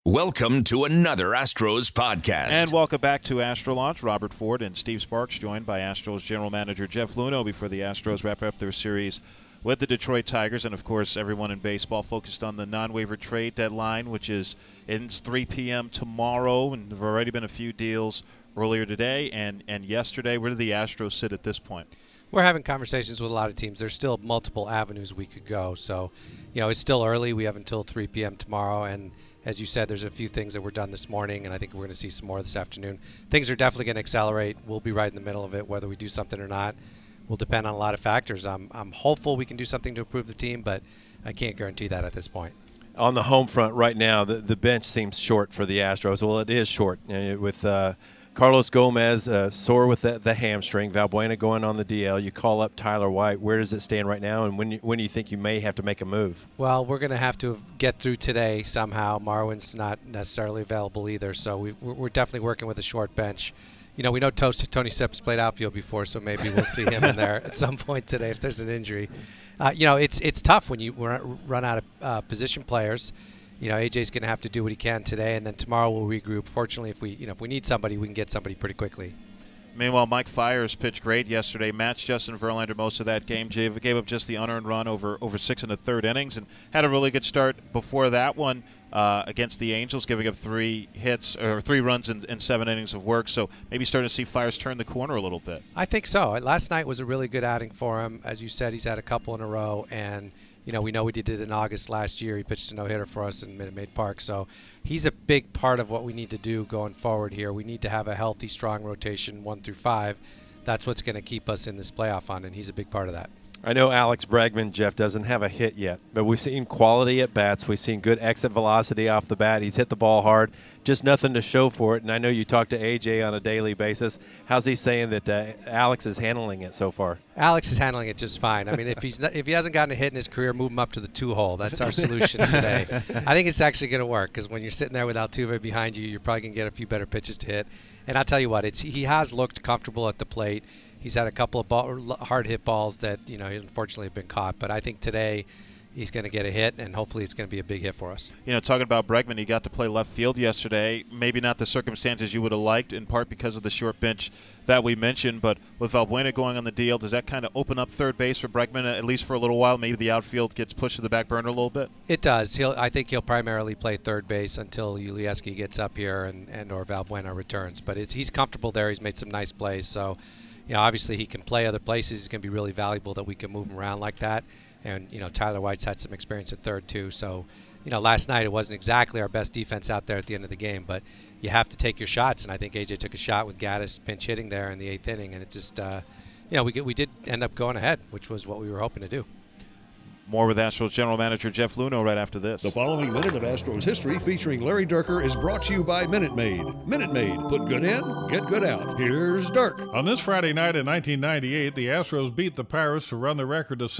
Welcome to another Astros podcast. And welcome back to Astro Launch. Robert Ford and Steve Sparks joined by Astros General Manager Jeff Luhnow before the Astros wrap up their series with the Detroit Tigers. And, of course, everyone in baseball focused on the non-waiver trade deadline, which ends 3 p.m. tomorrow. And there have already been a few deals earlier today and yesterday. Where do the Astros sit at this point? We're having conversations with a lot of teams. There's still multiple avenues we could go. So, it's still early. We have until 3 p.m. tomorrow. And as you said, there's a few things that were done this morning, and I think we're going to see some more this afternoon. Things are definitely going to accelerate. We'll be right in the middle of it. Whether we do something or not will depend on a lot of factors. I'm hopeful we can do something to improve the team, but I can't guarantee that at this point. On the home front right now, the bench seems short for the Astros. Well, it is short. With Carlos Gomez sore with the hamstring, Valbuena going on the DL. You call up Tyler White. Where does it stand right now, and when do you think you may have to make a move? Well, we're going to have to get through today somehow. Marwin's not necessarily available either, so we're definitely working with a short bench. We know Tony Sepp's played outfield before, so maybe we'll see him in there at some point today if there's an injury. It's tough when you run out of position players. AJ's going to have to do what he can today, and then tomorrow we'll regroup. Fortunately, if we need somebody, we can get somebody pretty quickly. Meanwhile, Mike Fiers pitched great yesterday, matched Justin Verlander most of that game. Gave up just the unearned run over 6 1/3 innings, and had a really good start before that one against the Angels, giving up 3 runs in 7 innings of work. So maybe starting to see Fiers turn the corner a little bit. I think so. Last night was a really good outing for him. As you said, he's had a couple in a row, and we know he did it in August last year. He pitched a no-hitter for us in Minute Maid Park. So he's a big part of what we need to do going forward here. We need to have a healthy, strong rotation 1 through 5. That's what's going to keep us in this playoff hunt, and he's a big part of that. I know Alex Bregman, Jeff, doesn't have a hit yet, but we've seen quality at bats. We've seen good exit velocity off the bat. He's hit the ball hard, just nothing to show for it. And I know you talk to AJ on a daily basis. How's he saying that Alex is handling it so far? Alex is handling it just fine. I mean, if he hasn't gotten a hit in his career, move him up to the 2-hole. That's our solution today. I think it's actually going to work because when you're sitting there with Altuve behind you, you're probably going to get a few better pitches to hit. And I'll tell you what, he has looked comfortable at the plate. He's had a couple of hard hit balls that unfortunately have been caught, but I think today he's going to get a hit, and hopefully it's going to be a big hit for us. Talking about Bregman, he got to play left field yesterday. Maybe not the circumstances you would have liked, in part because of the short bench that we mentioned, but with Valbuena going on the DL, does that kind of open up third base for Bregman at least for a little while? Maybe the outfield gets pushed to the back burner a little bit. It does. I think he'll primarily play third base until Yulieski gets up here and or Valbuena returns. But he's comfortable there. He's made some nice plays, so. Obviously he can play other places. He's going to be really valuable that we can move him around like that. And, Tyler White's had some experience at third too. So, last night it wasn't exactly our best defense out there at the end of the game, but you have to take your shots. And I think AJ took a shot with Gaddis pinch hitting there in the 8th inning. And it just, we did end up going ahead, which was what we were hoping to do. More with Astros General Manager Jeff Luhnow right after this. The following minute of Astros history featuring Larry Dierker is brought to you by Minute Maid. Minute Maid, put good in, get good out. Here's Dirk. On this Friday night in 1998, the Astros beat the Pirates to run the record to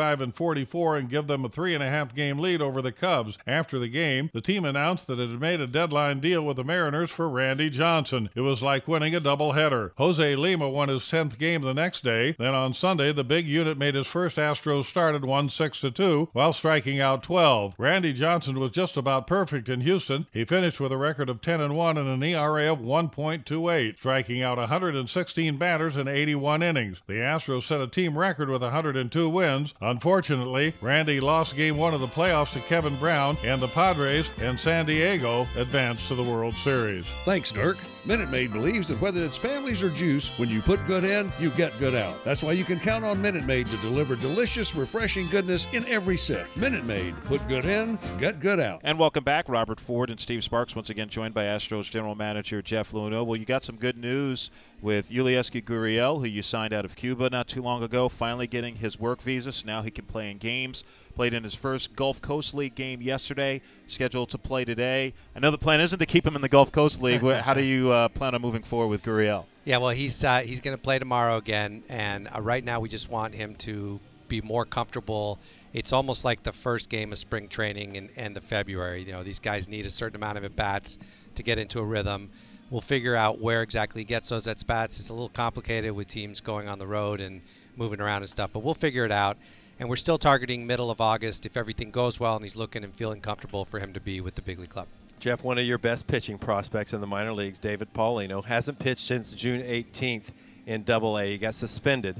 65-44 and give them a 3.5-game lead over the Cubs. After the game, the team announced that it had made a deadline deal with the Mariners for Randy Johnson. It was like winning a doubleheader. Jose Lima won his 10th game the next day. Then on Sunday, the big unit made his first Astros start and won 6-2 while striking out 12. Randy Johnson was just about perfect in Houston. He finished with a record of 10-1 and an ERA of 1.28, striking out 116 batters in 81 innings. The Astros set a team record with 102 wins. Unfortunately, Randy lost Game 1 of the playoffs to Kevin Brown, and the Padres and San Diego advanced to the World Series. Thanks, Dirk. Minute Maid believes that whether it's families or juice, when you put good in, you get good out. That's why you can count on Minute Maid to deliver delicious, refreshing goodness in every sip. Minute Maid, put good in, get good out. And welcome back, Robert Ford and Steve Sparks, once again joined by Astros General Manager Jeff Luhnow. Well, you got some good news with Yulieski Gurriel, who you signed out of Cuba not too long ago, finally getting his work visa, so now he can play in games. Played in his first Gulf Coast League game yesterday, scheduled to play today. I know the plan isn't to keep him in the Gulf Coast League. How do you plan on moving forward with Gurriel? Yeah, well, he's going to play tomorrow again, and right now we just want him to be more comfortable. It's almost like the first game of spring training in end of February. These guys need a certain amount of at-bats to get into a rhythm. We'll figure out where exactly he gets those at-bats. It's a little complicated with teams going on the road and moving around and stuff, but we'll figure it out. And we're still targeting middle of August if everything goes well and he's looking and feeling comfortable for him to be with the big league club. Jeff, one of your best pitching prospects in the minor leagues, David Paulino, hasn't pitched since June 18th in Double-A. He got suspended.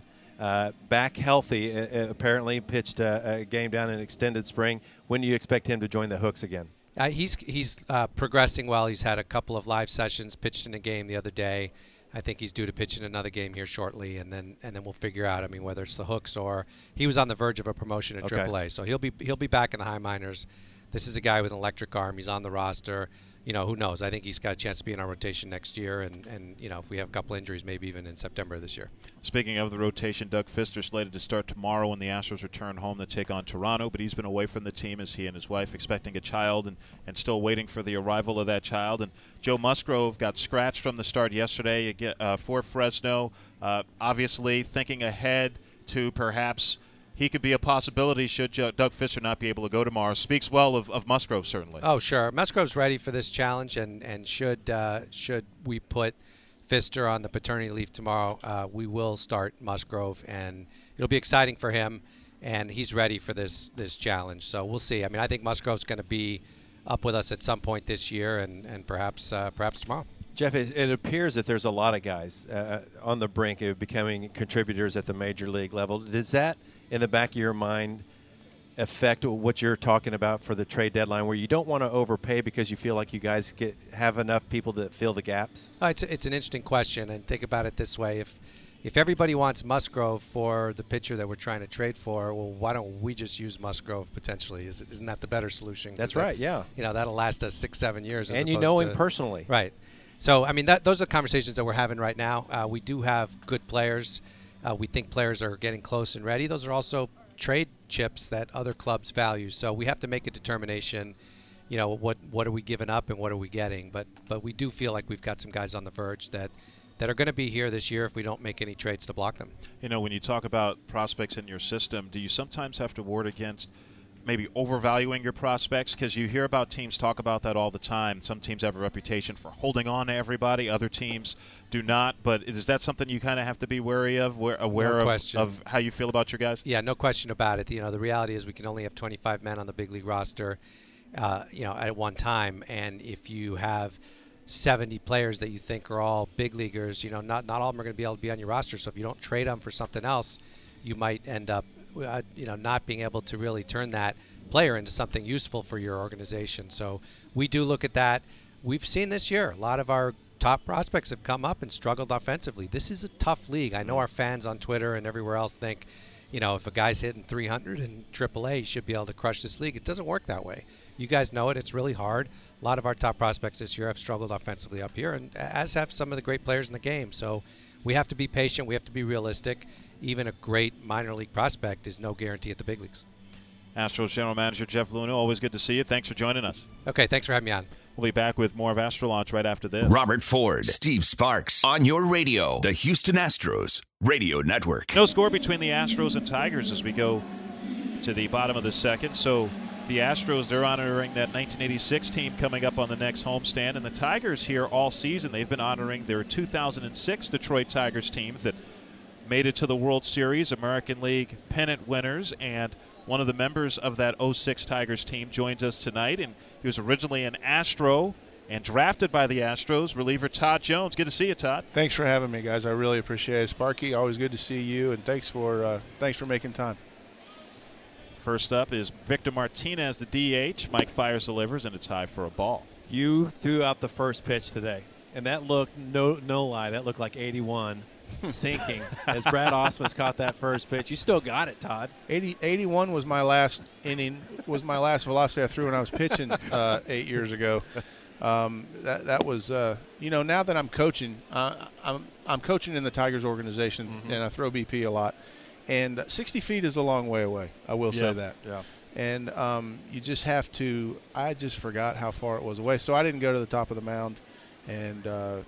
Back healthy, apparently pitched a game down in extended spring. When do you expect him to join the Hooks again? He's progressing well. He's had a couple of live sessions, pitched in a game the other day. I think he's due to pitch in another game here shortly, and then we'll figure out. I mean, whether it's the Hooks or he was on the verge of a promotion at AAA, so he'll be back in the high minors. This is a guy with an electric arm. He's on the roster. Who knows? I think he's got a chance to be in our rotation next year, and if we have a couple injuries, maybe even in September of this year. Speaking of the rotation, Doug Fister slated to start tomorrow when the Astros return home to take on Toronto, but he's been away from the team as he and his wife expecting a child and still waiting for the arrival of that child. And Joe Musgrove got scratched from the start yesterday for Fresno, obviously thinking ahead to perhaps he could be a possibility should Doug Fister not be able to go tomorrow. Speaks well of Musgrove, certainly. Oh, sure. Musgrove's ready for this challenge, and should we put Fister on the paternity leave tomorrow, we will start Musgrove, and it'll be exciting for him, and he's ready for this challenge. So we'll see. I mean, I think Musgrove's going to be up with us at some point this year, and perhaps tomorrow. Jeff, it appears that there's a lot of guys on the brink of becoming contributors at the major league level. Does that, in the back of your mind, affect what you're talking about for the trade deadline, where you don't want to overpay because you feel like you guys have enough people to fill the gaps? It's an interesting question, and think about it this way. If everybody wants Musgrove for the pitcher that we're trying to trade for, well, why don't we just use Musgrove potentially? Isn't that the better solution? That's right, yeah. That'll last us 6-7 years. And you know him personally. Right. So, I mean, those are conversations that we're having right now. We do have good players. We think players are getting close and ready. Those are also trade chips that other clubs value. So we have to make a determination, what are we giving up and what are we getting. But we do feel like we've got some guys on the verge that are going to be here this year if we don't make any trades to block them. When you talk about prospects in your system, do you sometimes have to ward against maybe overvaluing your prospects? Because you hear about teams talk about that all the time. Some teams have a reputation for holding on to everybody. Other teams do not. But is that something you kind of have to be wary of, aware of how you feel about your guys? Yeah, no question about it. The reality is we can only have 25 men on the big league roster, at one time. And if you have 70 players that you think are all big leaguers, not all of them are going to be able to be on your roster. So if you don't trade them for something else, you might end up not being able to really turn that player into something useful for your organization. So we do look at that. We've seen this year a lot of our top prospects have come up and struggled offensively. This is a tough league. I know our fans on Twitter and everywhere else think, if a guy's hitting 300 in AAA, he should be able to crush this league. It doesn't work that way. You guys know it. It's really hard. A lot of our top prospects this year have struggled offensively up here, and as have some of the great players in the game. So we have to be patient. We have to be realistic. Even a great minor league prospect is no guarantee at the big leagues. Astros General Manager Jeff Luhnow, always good to see you. Thanks for joining us. Okay, thanks for having me on. We'll be back with more of Astro Launch right after this. Robert Ford, Steve Sparks, on your radio, the Houston Astros Radio Network. No score between the Astros and Tigers as we go to the bottom of the second. So the Astros, they're honoring that 1986 team coming up on the next homestand. And the Tigers here all season, they've been honoring their 2006 Detroit Tigers team that made it to the World Series, American League pennant winners, and one of the members of that 06 Tigers team joins us tonight, and he was originally an Astro and drafted by the Astros, reliever Todd Jones. Good to see you, Todd. Thanks for having me, guys. I really appreciate it. Sparky, always good to see you, and thanks for making time. First up is Victor Martinez, the DH. Mike Fiers delivers, and it's high for a ball. You threw out the first pitch today, and that looked, no lie, that looked like 81. Sinking as Brad Ausmus caught that first pitch. You still got it, Todd. 81 was my last inning, was my last velocity I threw when I was pitching 8 years ago. That was, now that I'm coaching, I'm coaching in the Tigers organization, and I throw BP a lot. And 60 feet is a long way away. I will say that. Yeah. And you just have to. I just forgot how far it was away, so I didn't go to the top of the mound, and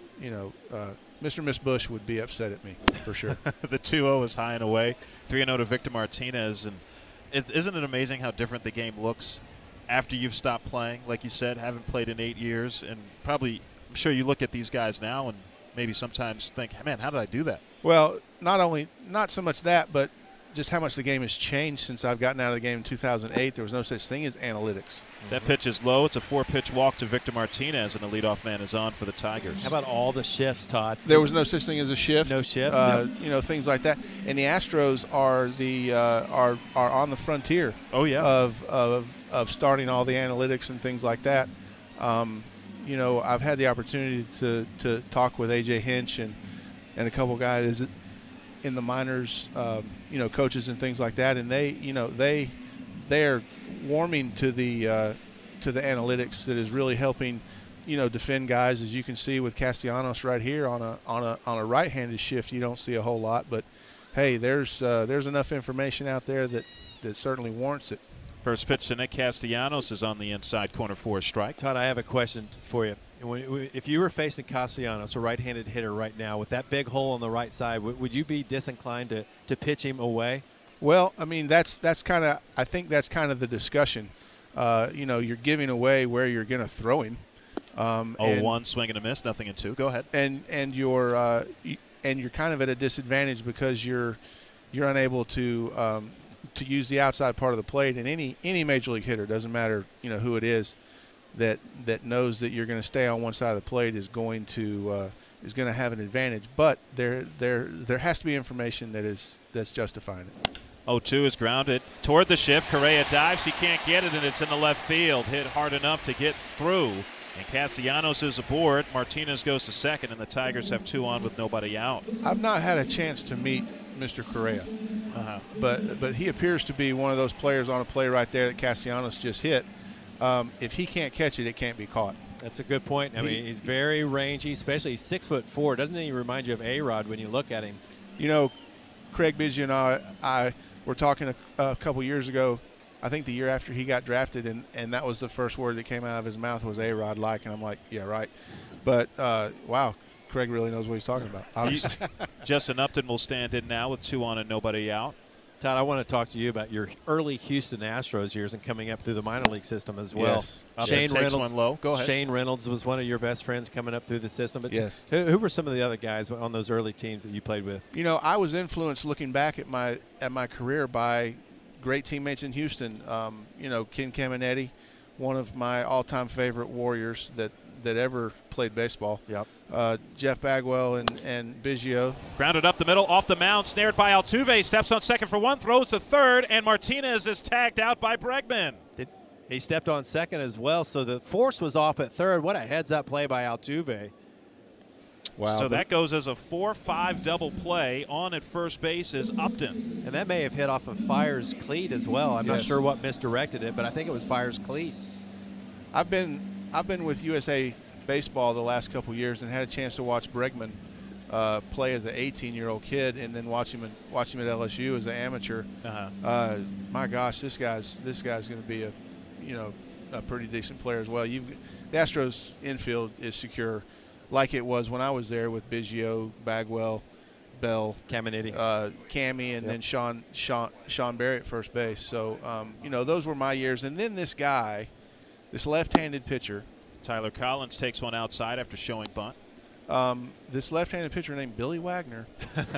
Mr. and Miss Bush would be upset at me for sure. The 2-0 is high and away. 3-0 to Victor Martinez. And isn't it amazing how different the game looks after you've stopped playing? Like you said, haven't played in 8 years. And probably, I'm sure you look at these guys now and maybe sometimes think, man, how did I do that? Well, not so much that, but just how much the game has changed since I've gotten out of the game in 2008. There was no such thing as analytics. That pitch is low. It's a 4-pitch walk to Victor Martinez, and the leadoff man is on for the Tigers. How about all the shifts, Todd? There was no such thing as a shift. No shifts. Things like that. And the Astros are are on the frontier. Oh yeah. Of starting all the analytics and things like that. I've had the opportunity to talk with AJ Hinch and a couple guys in the minors, coaches and things like that, and they are warming to the analytics that is really helping, defend guys. As you can see with Castellanos right here on a right-handed shift, you don't see a whole lot, but hey, there's enough information out there that certainly warrants it. First pitch to Nick Castellanos is on the inside corner for a strike. Todd, I have a question for you. If you were facing Castellanos, a right-handed hitter right now, with that big hole on the right side, would you be disinclined to pitch him away? Well, I mean, I think that's kind of the discussion. You're giving away where you're going to throw him. 0-1, swing and a miss, nothing in 2. Go ahead. And you're kind of at a disadvantage because you're unable to use the outside part of the plate. And any major league hitter, doesn't matter who it is, that knows that you're going to stay on one side of the plate is going to have an advantage. But there has to be information that's justifying it. 0-2 is grounded toward the shift. Correa dives. He can't get it, and it's in the left field. Hit hard enough to get through. And Castellanos is aboard. Martinez goes to second, and the Tigers have 2 on with nobody out. I've not had a chance to meet Mr. Correa, but he appears to be one of those players on a play right there that Castellanos just hit. If he can't catch it, it can't be caught. That's a good point. I mean, he's very rangy, especially he's 6'4". Doesn't he remind you of A-Rod when you look at him? Craig Biggio and I were talking a couple years ago, I think the year after he got drafted, and that was the first word that came out of his mouth was A-Rod like, and I'm like, yeah, right. But, wow, Craig really knows what he's talking about, obviously. Justin Upton will stand in now with 2 on and nobody out. Todd, I want to talk to you about your early Houston Astros years and coming up through the minor league system as well. Yes. Shane Reynolds, one low. Go ahead. Shane Reynolds was one of your best friends coming up through the system. But yes. Who were some of the other guys on those early teams that you played with? I was influenced looking back at my career by great teammates in Houston. Ken Caminetti, one of my all-time favorite Warriors that ever played baseball. Yep. Jeff Bagwell and Biggio. Grounded up the middle, off the mound, snared by Altuve, steps on second for 1, throws to third, and Martinez is tagged out by Bregman. He stepped on second as well, so the force was off at third. What a heads-up play by Altuve. Wow. So that goes as a 4-5 double play. On at first base is Upton. And that may have hit off of Fire's cleat as well. I'm not sure what misdirected it, but I think it was Fire's cleat. I've been with USA Baseball the last couple years and had a chance to watch Bregman play as an 18-year-old kid, and then watch him at LSU as an amateur. My gosh, this guy's going to be a pretty decent player as well. The Astros infield is secure, like it was when I was there with Biggio, Bagwell, Bell, Caminetti, Cammy, and then Sean Barry at first base. So those were my years. And then this guy, this left-handed pitcher, Tyler Collins takes one outside after showing bunt. This left-handed pitcher named Billy Wagner,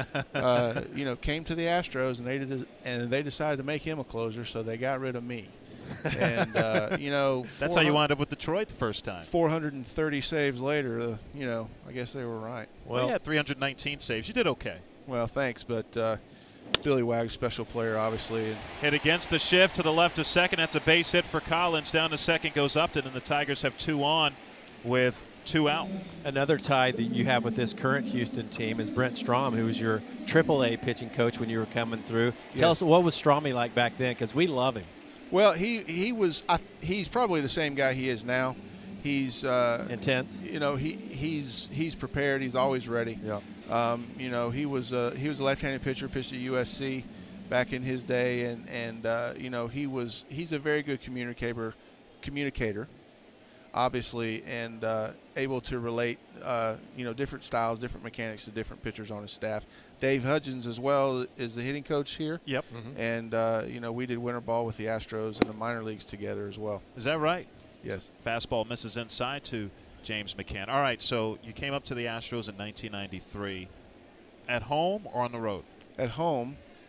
came to the Astros, and they decided to make him a closer, so they got rid of me. And that's how you wound up with Detroit the first time. 430 saves later, I guess they were right. Well, you had 319 saves. You did okay. Well, thanks, but Billy Wag's special player, obviously. Hit against the shift to the left of second. That's a base hit for Collins. Down to second goes Upton, and the Tigers have 2 on with 2 out. Another tie that you have with this current Houston team is Brent Strom, who was your AAA pitching coach when you were coming through. Tell us, what was Stromy like back then? Because we love him. Well, he's probably the same guy he is now. He's intense. He's prepared. He's always ready. Yeah. He was a left-handed pitcher, pitched at USC back in his day, and he's a very good communicator, obviously, and able to relate different styles, different mechanics to different pitchers on his staff. Dave Hudgens as well is the hitting coach here. Yep. Mm-hmm. And we did winter ball with the Astros in the minor leagues together as well. Is that right? Yes. Fastball misses inside to James McCann. All right, so you came up to the Astros in 1993. At home or on the road? At home.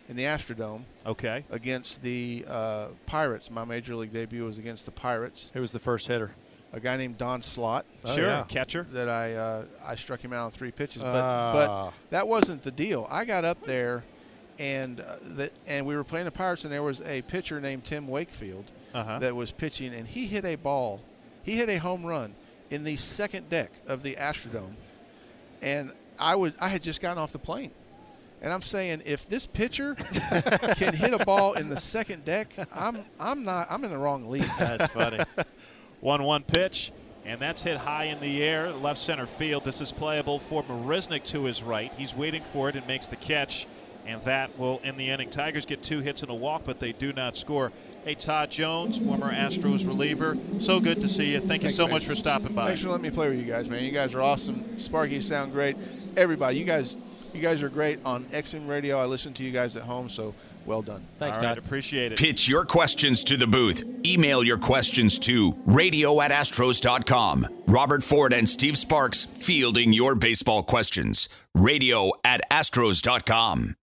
in the Astrodome. Okay. Against the Pirates. My major league debut was against the Pirates. Who was the first hitter? A guy named Don Slott. Sure, catcher. That I struck him out on 3 pitches, but that wasn't the deal. I got up there, and we were playing the Pirates, and there was a pitcher named Tim Wakefield that was pitching, and he hit a ball. He hit a home run in the second deck of the Astrodome, and I had just gotten off the plane. And I'm saying, if this pitcher can hit a ball in the second deck, I'm in the wrong league. That's funny. 1-1 pitch, and that's hit high in the air, left center field. This is playable for Marisnick to his right. He's waiting for it and makes the catch, and that will end the inning. Tigers get 2 hits and a walk, but they do not score. Hey, Todd Jones, former Astros reliever, so good to see you. Thank you so much for stopping by. Thanks for letting me play with you guys, man. You guys are awesome. Sparky, you sound great. Everybody, you guys are great on XM Radio. I listen to you guys at home, so well done. Thanks, All right, Todd. appreciate it. Pitch your questions to the booth. Email your questions to radio@astros.com. Robert Ford and Steve Sparks fielding your baseball questions. radio@astros.com.